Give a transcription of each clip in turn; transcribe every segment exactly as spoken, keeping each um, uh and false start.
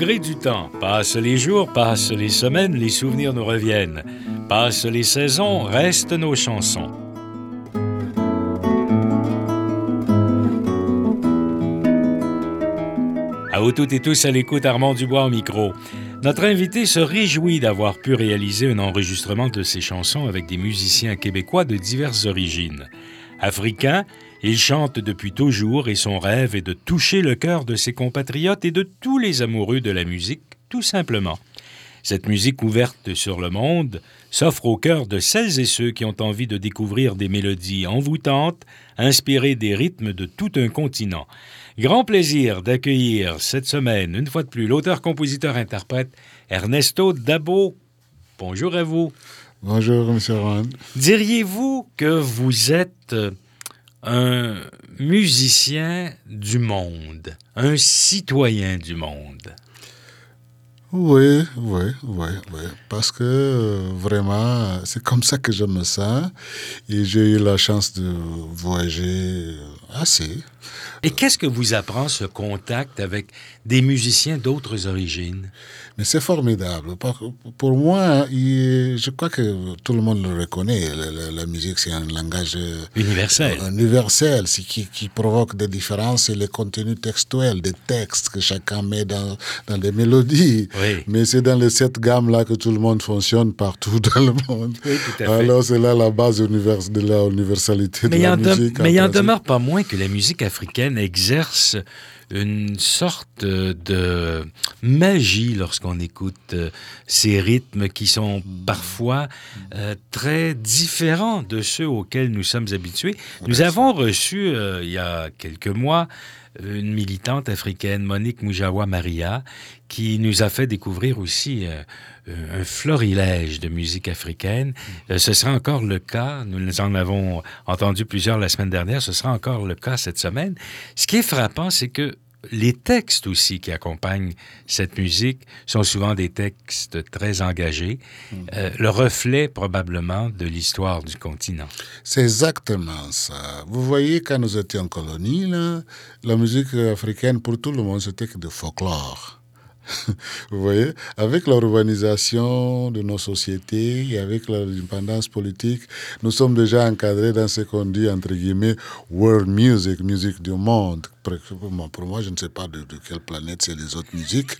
gré du temps, passent les jours, passent les semaines, les souvenirs nous reviennent. Passent les saisons, restent nos chansons. À vous toutes et tous à l'écoute, Armand Dubois au micro. Notre invité se réjouit d'avoir pu réaliser un enregistrement de ses chansons avec des musiciens québécois de diverses origines. Africain, il chante depuis toujours et son rêve est de toucher le cœur de ses compatriotes et de tous les amoureux de la musique, tout simplement. Cette musique ouverte sur le monde s'offre au cœur de celles et ceux qui ont envie de découvrir des mélodies envoûtantes, inspirées des rythmes de tout un continent. Grand plaisir d'accueillir cette semaine, une fois de plus, l'auteur-compositeur-interprète Ernesto Dabo. Bonjour à vous. Bonjour, M. Rand. Diriez-vous que vous êtes un musicien du monde, un citoyen du monde? Oui, oui, oui, oui. Parce que euh, vraiment, c'est comme ça que je me sens. Et j'ai eu la chance de voyager assez. Et qu'est-ce que vous apprend ce contact avec des musiciens d'autres origines? Mais c'est formidable. Pour moi, il, je crois que tout le monde le reconnaît. La, la, la musique, c'est un langage universel. Euh, universel, c'est qui, qui provoque des différences. C'est le contenu textuel, des textes que chacun met dans, dans des mélodies. Oui. Mais c'est dans les sept gammes-là que tout le monde fonctionne partout dans le monde. Oui, tout à fait. Alors, c'est là la base univers, de la universalité mais de la de, musique. Mais il en demeure pas moins que la musique africaine exerce une sorte de magie lorsqu'on écoute ces rythmes qui sont parfois euh, très différents de ceux auxquels nous sommes habitués. Nous avons reçu, euh, il y a quelques mois, une militante africaine, Monique Moujawa Maria, qui nous a fait découvrir aussi euh, un florilège de musique africaine. Euh, ce sera encore le cas, nous en avons entendu plusieurs la semaine dernière, ce sera encore le cas cette semaine. Ce qui est frappant, c'est que les textes aussi qui accompagnent cette musique sont souvent des textes très engagés, euh, le reflet probablement de l'histoire du continent. C'est exactement ça. Vous voyez, quand nous étions en colonie, là, la musique africaine, pour tout le monde, c'était que de folklore. Vous voyez, avec l'urbanisation de nos sociétés et avec l'indépendance politique, nous sommes déjà encadrés dans ce qu'on dit, entre guillemets, world music, musique du monde. Pour moi, je ne sais pas de, de quelle planète c'est les autres musiques.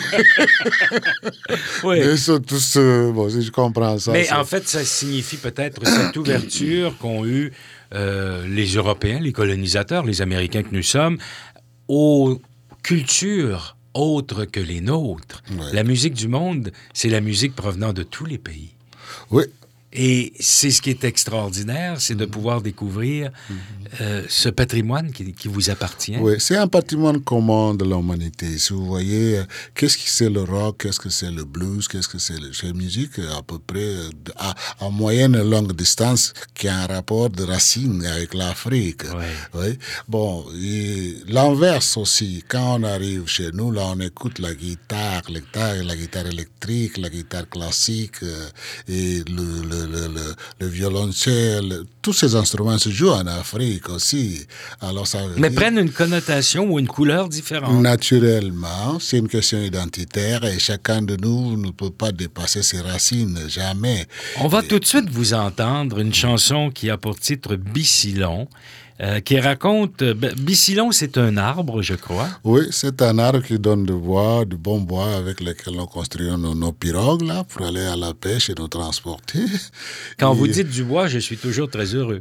Oui. Mais ils sont tous, euh, bon, si je comprends ça. Mais ça... en fait, ça signifie peut-être cette ouverture qu'ont eue euh, les Européens, les colonisateurs, les Américains que nous sommes, aux cultures autres que les nôtres. Ouais. La musique du monde, c'est la musique provenant de tous les pays. Oui. Et c'est ce qui est extraordinaire, c'est de pouvoir découvrir euh, ce patrimoine qui, qui vous appartient. Oui, c'est un patrimoine commun de l'humanité. Si vous voyez, qu'est-ce que c'est le rock, qu'est-ce que c'est le blues, qu'est-ce que c'est la musique à peu près à, à moyenne et longue distance qui a un rapport de racine avec l'Afrique. Oui. Oui. Bon, et l'inverse aussi. Quand on arrive chez nous, là, on écoute la guitare, la guitare, la guitare électrique, la guitare classique euh, et le, le Le, le, le violoncelle, tous ces instruments se jouent en Afrique aussi. Alors ça Mais dire... prennent une connotation ou une couleur différente. Naturellement, c'est une question identitaire et chacun de nous ne peut pas dépasser ses racines, jamais. On va et... tout de suite vous entendre une chanson qui a pour titre Bicilon. Euh, qui raconte... Ben, Bicilon, c'est un arbre, je crois. Oui, c'est un arbre qui donne du bois, du bon bois avec lequel on construit nos, nos pirogues, là, pour aller à la pêche et nous transporter. Quand et... vous dites du bois, je suis toujours très heureux.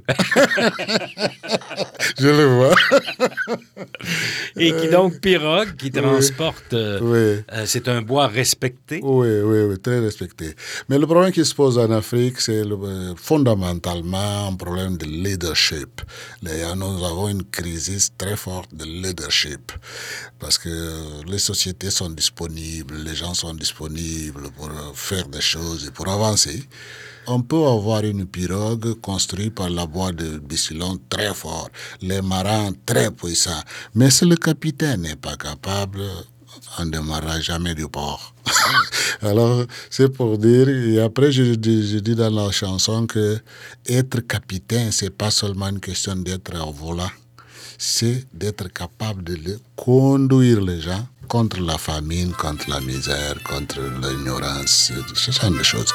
Je le vois. Et qui donc pirogue, qui transporte... Euh, oui. euh, c'est un bois respecté. Oui, oui, oui, très respecté. Mais le problème qui se pose en Afrique, c'est le, euh, fondamentalement un problème de leadership. Les nous avons une crise très forte de leadership parce que les sociétés sont disponibles, les gens sont disponibles pour faire des choses et pour avancer. On peut avoir une pirogue construite par la bois de Bicilon très fort, les marins très puissants, mais si le capitaine n'est pas capable, on ne démarrera jamais du port. Alors, c'est pour dire, et après je dis, je dis dans la chanson que être capitaine, c'est pas seulement une question d'être au volant. c'est d'être capable de les conduire les gens contre la famine, contre la misère, contre l'ignorance, ce genre de choses.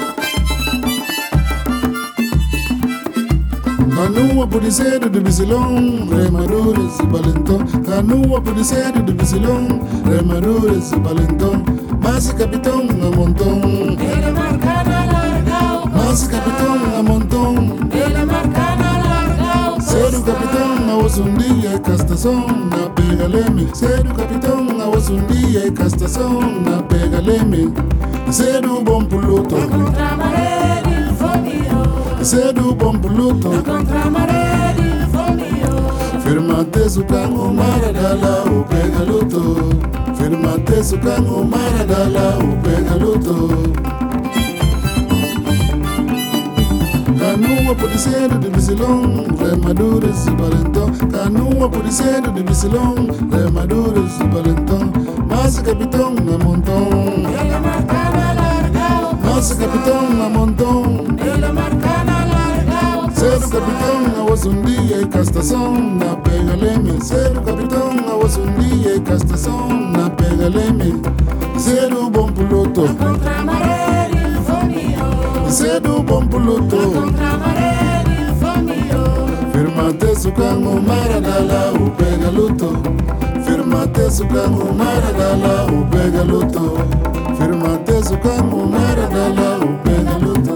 Kanua pudisedo de bisilon, remadores balenton. Kanua pudisedo de bisilon, remadores balenton. Mas capitão a montão. Ele marcana largao. Mas capitão a montão. Ele marcana largao. Ser o capitão a osundia castação na pega leme. Ser o capitão a osundia castação na pega leme. Ser o bom piloto. Contra a maré de fomio. Ser o bom piloto. Contra a maré de fomio. Firmate su cango maradala o pega luto. Firmate su cango maradala o pega luto. Kanua pudisedo de bisilon, remadures balenton. Kanua pudisedo de bisilon, remadures balenton. Mas capitão a montão. Ele marcana largao. Mas capitão a montão. Ele marcana largao. Ser o capitão a osundia e castação na pega leme. Ser o capitão a osundia e castação na pega leme. Ser o bom piloto. Contra a maré de fomio. Ser o bom piloto. Contra a maré de fomio. Firmate su cango maradala o pega luto. Firmate su cango maradala o pega luto. Firmate su cango maradala o pega luto.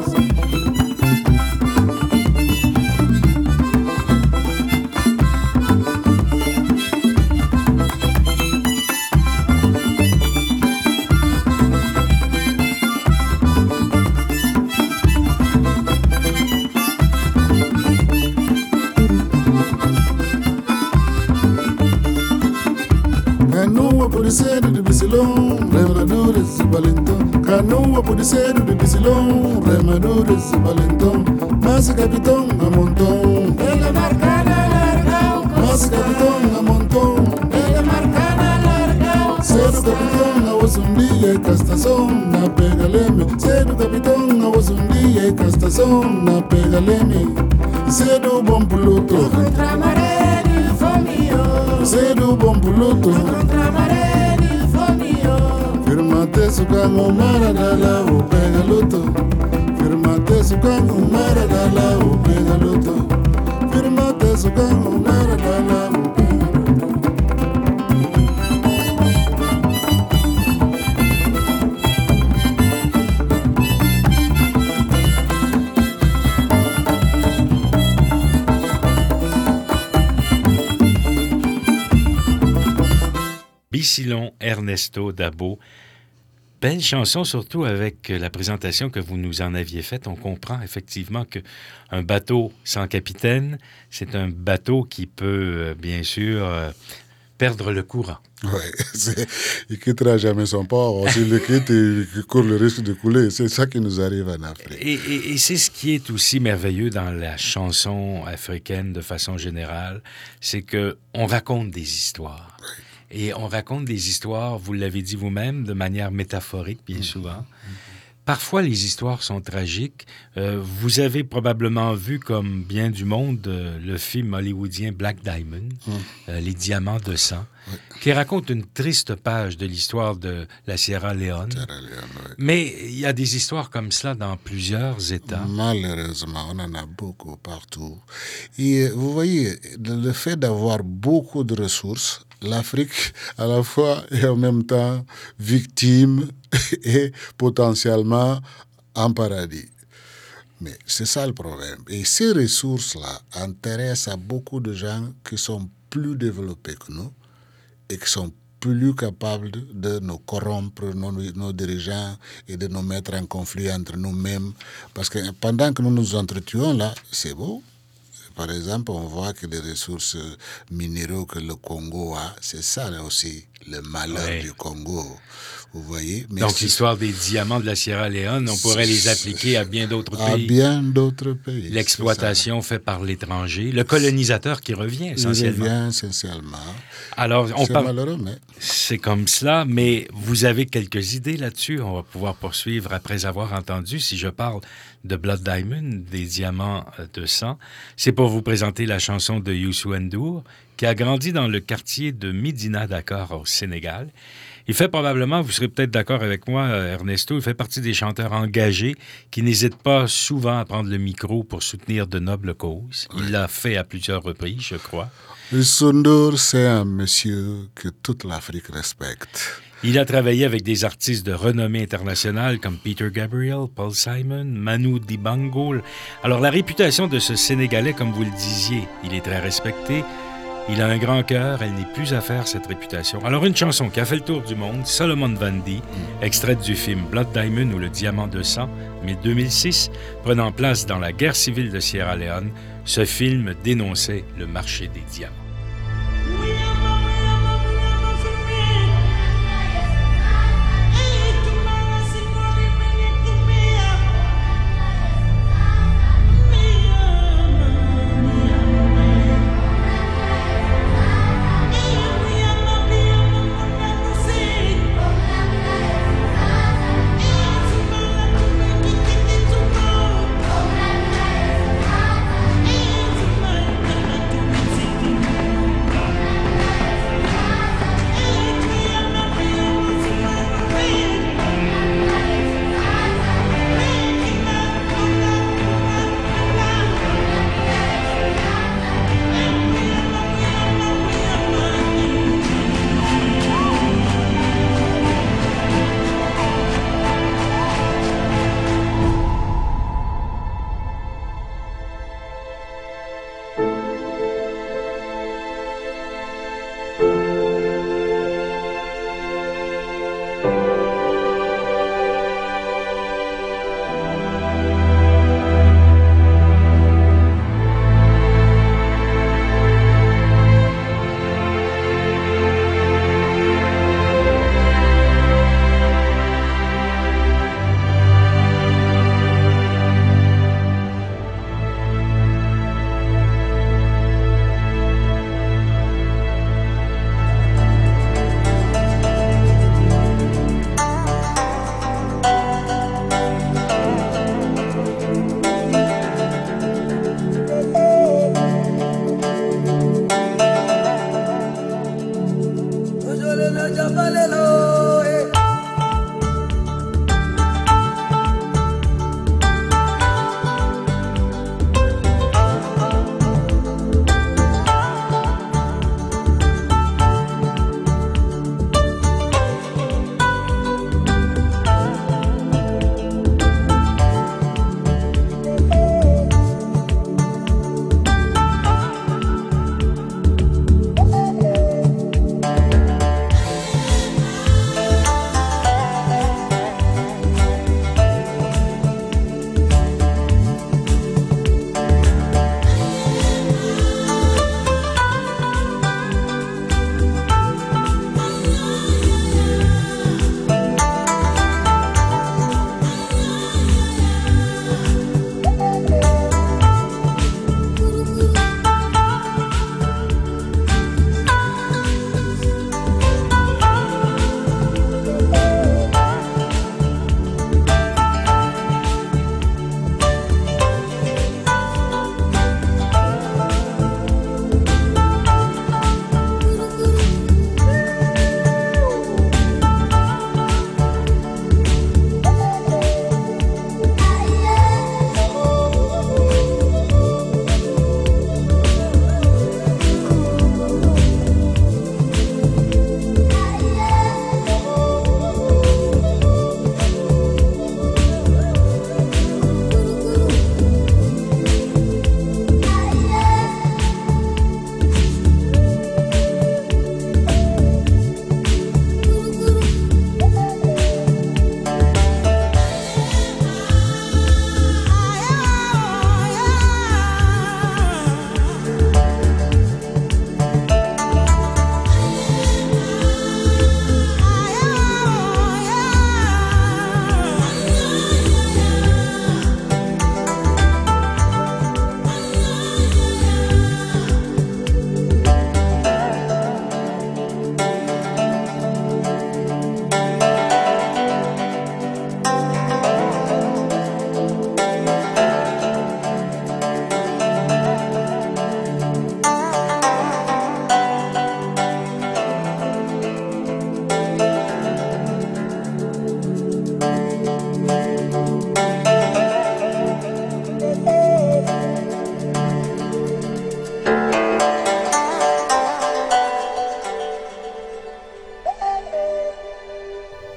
Kanua pudisedo de bisilon, remadures balenton. Kanua pudisedo de bisilon, remadures balenton. Mas capitão a montão. Ele marcana largao. Mas capitão a montão. Ele marcana largao. Ser o capitão a osundia e castação na pega leme. Ser o capitão a osundia e castação na pega leme. Ser o bom piloto. Contra a maré de fomio. Ser o bom piloto. Contra a maré de fomio. Firmate su cango maradala o pega luto. Firmate su cango maradala o pega luto. Firmate su cango maradala o pega luto. Bisilon Ernesto Dabo. Belle chanson, surtout avec la présentation que vous nous en aviez faite. On comprend effectivement qu'un bateau sans capitaine, c'est un bateau qui peut, bien sûr, euh, perdre le courant. Oui, il ne quittera jamais son port. S'il le quitte, il court le risque de couler. C'est ça qui nous arrive en Afrique. Et, et, et c'est ce qui est aussi merveilleux dans la chanson africaine de façon générale, c'est qu'on raconte des histoires. Oui. Et on raconte des histoires, vous l'avez dit vous-même, de manière métaphorique, bien souvent. Parfois, les histoires sont tragiques. Euh, vous avez probablement vu, comme bien du monde, euh, le film hollywoodien Black Diamond, mmh. euh, Les Diamants de sang, oui. qui raconte une triste page de l'histoire de la Sierra Leone. Sierra Leone, oui. Mais il y a des histoires comme cela dans plusieurs États. Malheureusement, on en a beaucoup partout. Et vous voyez, le fait d'avoir beaucoup de ressources, l'Afrique, à la fois et en même temps victime et potentiellement en paradis. Mais c'est ça le problème. Et ces ressources-là intéressent à beaucoup de gens qui sont plus développés que nous et qui sont plus capables de nous corrompre, nos, nos dirigeants, et de nous mettre en conflit entre nous-mêmes. Parce que pendant que nous nous entretuons là, c'est beau. Par exemple, on voit que les ressources minéraux que le Congo a, c'est ça là aussi, le malheur oui. du Congo. Vous voyez? Mais donc, l'histoire des diamants de la Sierra Leone, on pourrait les appliquer à bien d'autres pays. À bien d'autres pays. L'exploitation faite par l'étranger, le colonisateur qui revient essentiellement. Il revient essentiellement. Alors, on c'est parle... malheureux, mais... C'est comme cela, mais vous avez quelques idées là-dessus. On va pouvoir poursuivre après avoir entendu, si je parle de Blood Diamond, des diamants de sang. C'est pour pour vous présenter la chanson de Youssou N'Dour, qui a grandi dans le quartier de Médina Dakar au Sénégal. Il fait probablement, vous serez peut-être d'accord avec moi, Ernesto, il fait partie des chanteurs engagés qui n'hésitent pas souvent à prendre le micro pour soutenir de nobles causes. Il l'a fait à plusieurs reprises, je crois. Youssou N'Dour, c'est un monsieur que toute l'Afrique respecte. Il a travaillé avec des artistes de renommée internationale comme Peter Gabriel, Paul Simon, Manu Dibango. Alors la réputation de ce Sénégalais, comme vous le disiez, il est très respecté. Il a un grand cœur, elle n'est plus à faire, cette réputation. Alors une chanson qui a fait le tour du monde, Solomon Vandi, extraite du film Blood Diamond ou Le Diamant de sang, mai deux mille six, prenant place dans la guerre civile de Sierra Leone. Ce film dénonçait le marché des diamants. Thank you.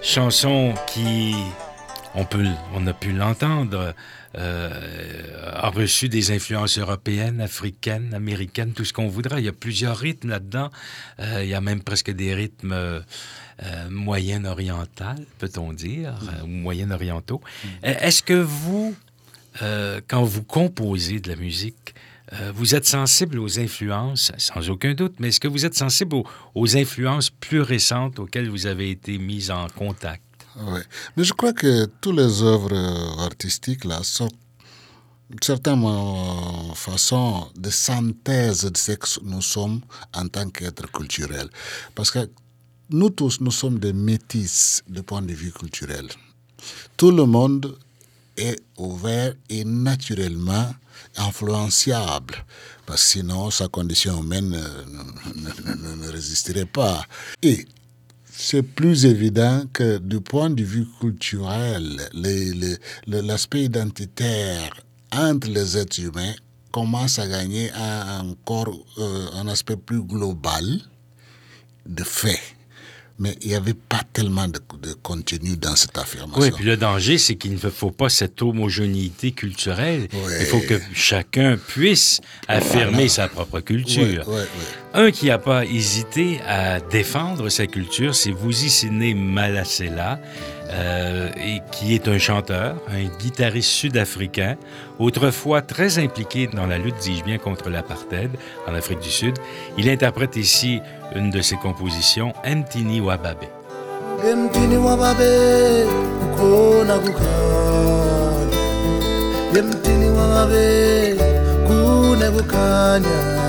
chanson qui, on, peut, on a pu l'entendre, euh, a reçu des influences européennes, africaines, américaines, tout ce qu'on voudra. Il y a plusieurs rythmes là-dedans. Euh, il y a même presque des rythmes euh, moyen-orientaux, peut-on dire, euh, ou moyen-orientaux. Mm. Est-ce que vous, euh, quand vous composez de la musique, euh, vous êtes sensible aux influences, sans aucun doute, mais est-ce que vous êtes sensible aux, aux influences plus récentes auxquelles vous avez été mis en contact? Oui, mais je crois que toutes les œuvres artistiques là sont une certaine façon de synthèse de ce que nous sommes en tant qu'êtres culturels. Parce que nous tous, nous sommes des métis du point de vue culturel. Tout le monde est ouvert et naturellement influençable, parce que sinon sa condition humaine ne, ne, ne, ne résisterait pas. Et c'est plus évident que du point de vue culturel, les, les, l'aspect identitaire entre les êtres humains commence à gagner un, encore euh, un aspect plus global de fait. Mais il n'y avait pas tellement de, de contenu dans cette affirmation. Oui, puis le danger, c'est qu'il ne faut pas cette homogénéité culturelle. Oui. Il faut que chacun puisse affirmer voilà. sa propre culture. Oui, oui, oui. Un qui n'a pas hésité à défendre sa culture, c'est Vusisine Malasela, euh, et qui est un chanteur, un guitariste sud-africain, autrefois très impliqué dans la lutte, dis-je bien, contre l'apartheid en Afrique du Sud. Il interprète ici une de ses compositions, Emtini Wababe. Emtini Wababe, kukona kukanya. Emtini Wababe, kune kukanya.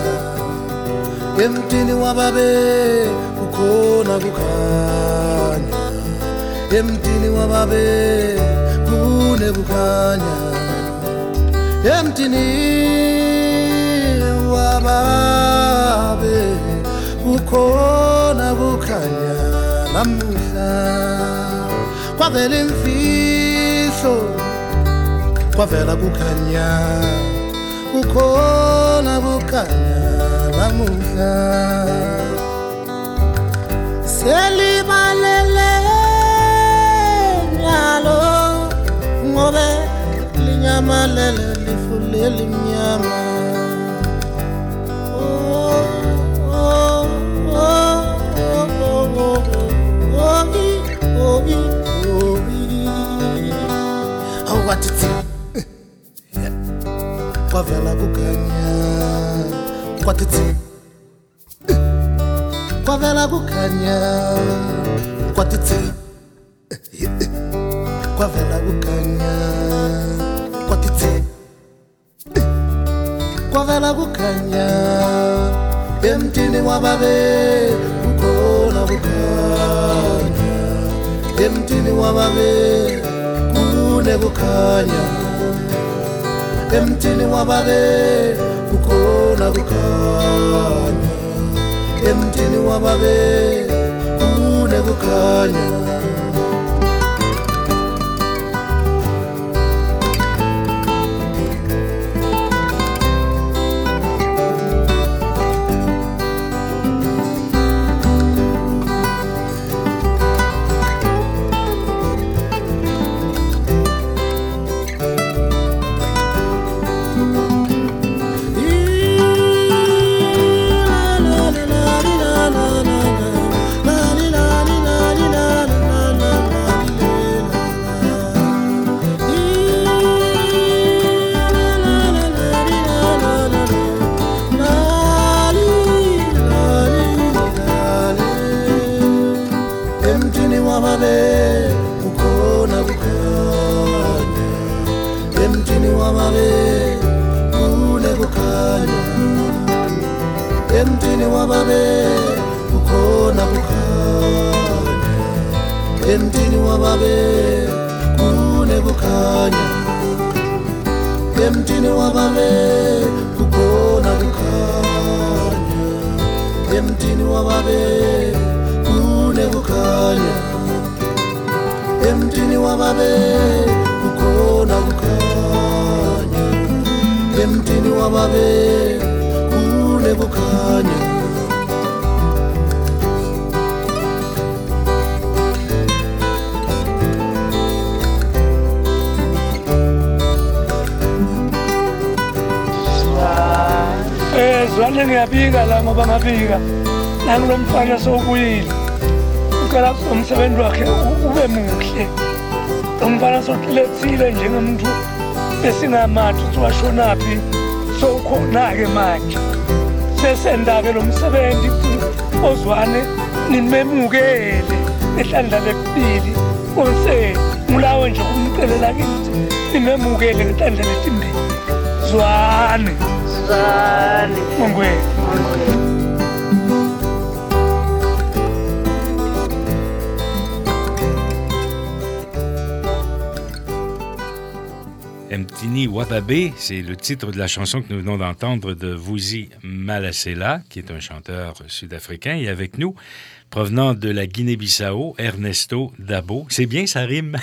Emtini Wababe, kukona kukanya. Emtini Wababe, kune kukanya. Emtini Wababe, kukona kukanya. Namuhla kwavela imfihlo kwavela kukanya kukhona kukanya namuhla selibalele nyalo ngobe linyamalele lifule limnyama. Oh, oh, oh. Kwavela kukanya kwatitsi kwavela kukanya kwatitsi kwavela kukanya kwatitsi kwavela kukanya emtini wababe kukona kukanya emtini wababe kune kukanya emtini wababe kukona kukanya emtini wababe kune kukanya. Emtini wababe kukona kukanya emtini wababe kune kukanya emtini wababe kukona kukanya emtini wababe kune kukanya emtini wababe kukona kukanya emtini wababe kune kukanya. Zwane ngiyabika la ngoba ngabika nangu lo mfana sokuyile ucela umsebenzi wakhe ube muhle lo mfana sokulethile njengomuntu besingamathi uthi washonaphi sokhona-ke manje sesenda-ke lo msebenzi ozwane nimemukele ehlandla lekubili onse ngulawe nje kumcelela kithi nimemukele ngehlandla letimbili zwane zwane mongwethu Mtini Wababe, c'est le titre de la chanson que nous venons d'entendre de Vusi Malesela, qui est un chanteur sud-africain, et avec nous, provenant de la Guinée-Bissau, Ernesto Dabo. C'est bien, ça rime.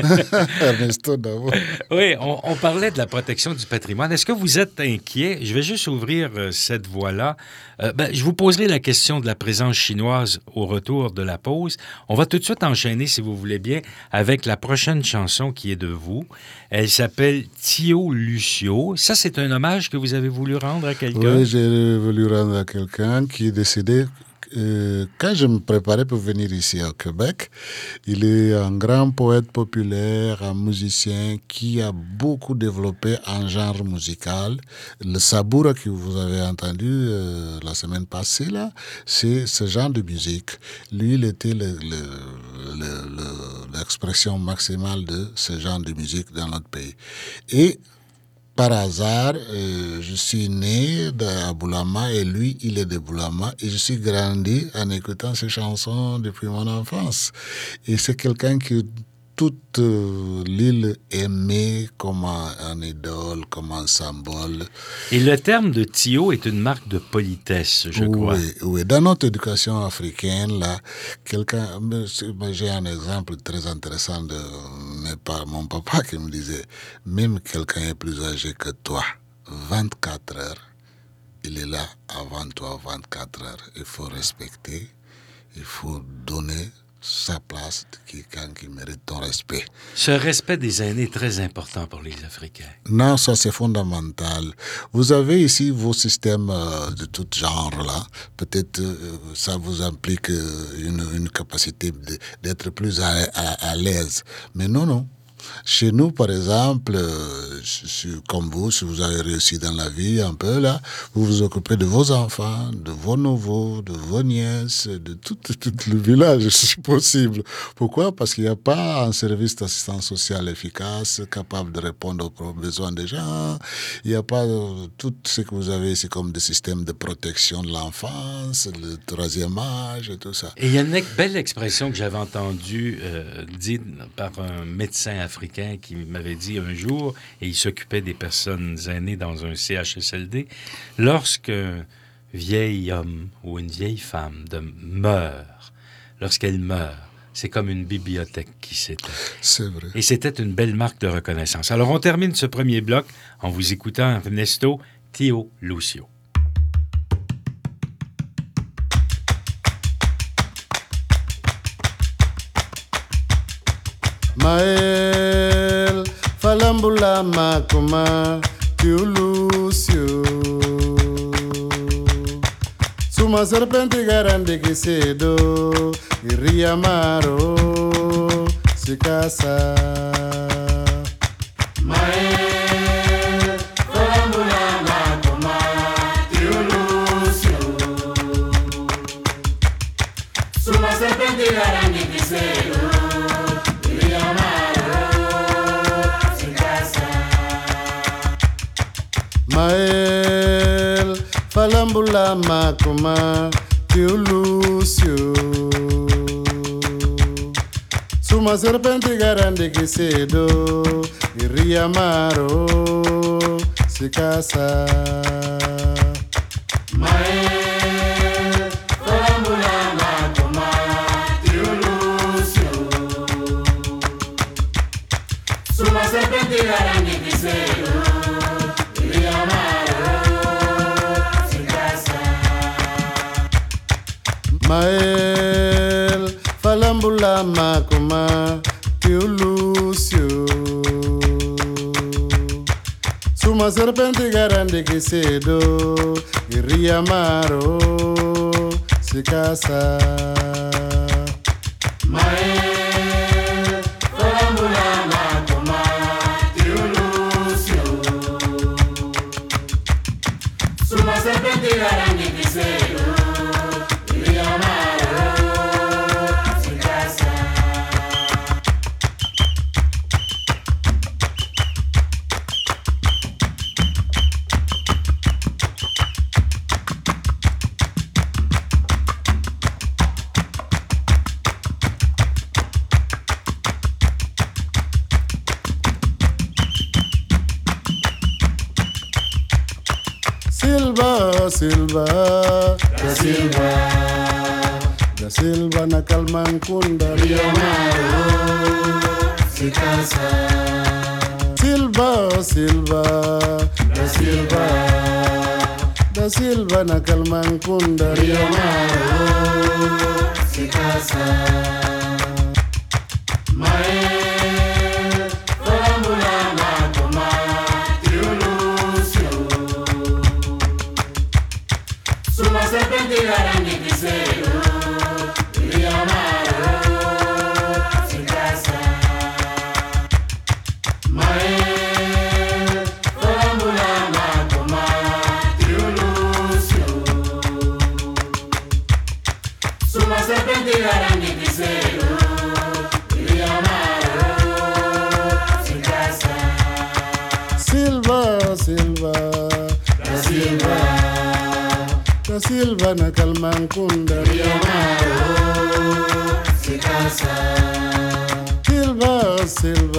Ernesto Dabo. Oui, on, on parlait de la protection du patrimoine. Est-ce que vous êtes inquiet? Je vais juste ouvrir euh, cette voie-là. Euh, ben, je vous poserai la question de la présence chinoise au retour de la pause. On va tout de suite enchaîner, si vous voulez bien, avec la prochaine chanson qui est de vous. Elle s'appelle Tio Lucio. Ça, c'est un hommage que vous avez voulu rendre à quelqu'un? Oui, j'ai voulu rendre à quelqu'un qui est décédé. Euh, quand je me préparais pour venir ici au Québec, il est un grand poète populaire, un musicien qui a beaucoup développé un genre musical. Le saboura que vous avez entendu euh, la semaine passée, là, c'est ce genre de musique. Lui, il était le, le, le, le, l'expression maximale de ce genre de musique dans notre pays. Et par hasard, euh, je suis né à Boulama et lui, il est de Boulama et je suis grandi en écoutant ses chansons depuis mon enfance. Et c'est quelqu'un que toute euh, l'île aimait comme un, un idole, comme un symbole. Et le terme de Tio est une marque de politesse, je crois. Oui, oui. Dans notre éducation africaine, là, quelqu'un, j'ai un exemple très intéressant de mes parents, mon papa qui me disait, même quelqu'un est plus âgé que toi, vingt-quatre heures, il est là avant toi vingt-quatre heures. Il faut respecter, il faut donner sa place de quelqu'un qui mérite ton respect. Ce respect des aînés est très important pour les Africains. Non, ça c'est fondamental. Vous avez ici vos systèmes euh, de tout genre là. Peut-être euh, ça vous implique euh, une, une capacité de, d'être plus à, à, à l'aise. Mais non, non. Chez nous, par exemple, euh, comme vous, si vous avez réussi dans la vie un peu là, vous vous occupez de vos enfants, de vos nouveaux, de vos nièces, de tout, tout le village, si possible. Pourquoi? Parce qu'il n'y a pas un service d'assistance sociale efficace, capable de répondre aux besoins des gens. Il n'y a pas euh, tout ce que vous avez ici comme des systèmes de protection de l'enfance, le troisième âge et tout ça. Et il y a une belle expression que j'avais entendue euh, dite par un médecin africain africain qui m'avait dit un jour, et il s'occupait des personnes aînées dans un C H S L D, lorsqu'un vieil homme ou une vieille femme de, meurt, lorsqu'elle meurt, c'est comme une bibliothèque qui s'éteint. C'est vrai. Et c'était une belle marque de reconnaissance. Alors on termine ce premier bloc en vous écoutant Ernesto Tio Lucio. Mael falambula makoma Lucio Suma serpenti garande que cedo iria maro se casa Mael falambula makoma Lucio Suma serpenti garande que cedo Mael falambula makoma Lucio Suma serpenti garande que cedo iria maro se casa Mael falambula makoma Lucio Suma serpenti garande que cedo Mael falambula makoma Lucio Suma Uma serpente grande que cedo queria amaro se casa. Mae, fórmula macoma, Teolúcio. Uma serpente grande que cedo queria amaro se casa. Silva, Silva, da Silva, da Silva na Calmancunda, Amaro se casa. Silva, Silva, Da Silva, da Silva na Calmancunda, Amaro se casa. Mae, fórmula macoma, Teolúcio. Uma serpente grande que cedo queria amaro se casa. Mae, fórmula macoma, Teolúcio. Uma serpente grande que cedo queria amaro se casa. Silva, Silva, Da Silva, da Silva na Calmancunda, Amaro se casa. Silva, Silva.